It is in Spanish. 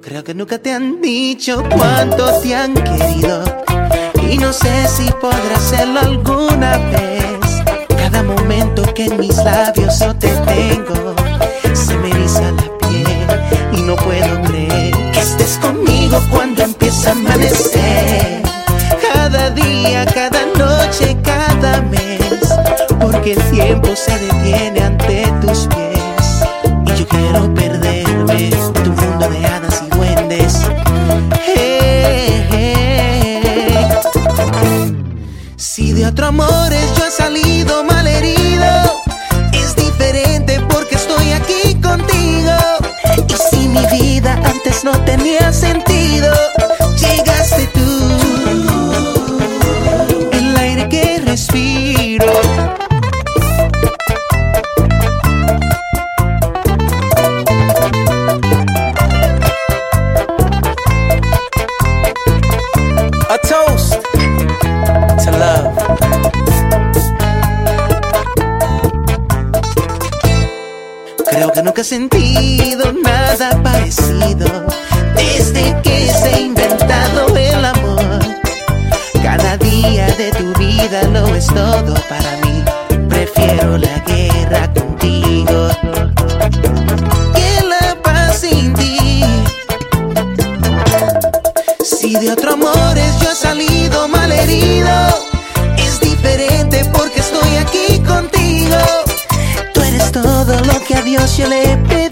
Creo que nunca te han dicho cuánto te han querido, y no sé si podré hacerlo alguna vez. Cada momento que en mis labios yo te tengo, se me eriza la piel y no puedo creer que estés conmigo cuando empieza a amanecer. Cada día, cada noche, cada mes, porque el tiempo se detiene ante tus pies. Y yo quiero perderme en tu mundo de hadas y duendes. Hey, hey. Si de otro amores yo he salido malherido, es diferente porque estoy aquí contigo. Y si mi vida antes no tenía sentido, llegaste tú, el aire que respiro. A toast to love. Creo que nunca he sentido nada parecido desde que se ha inventado el amor. Cada día de tu vida lo es todo para mí. Prefiero la guerra contigo que la paz sin ti. Si de otro amores yo he salido malherido, es diferente porque estoy aquí contigo. Tú eres todo lo que a Dios yo le pedí.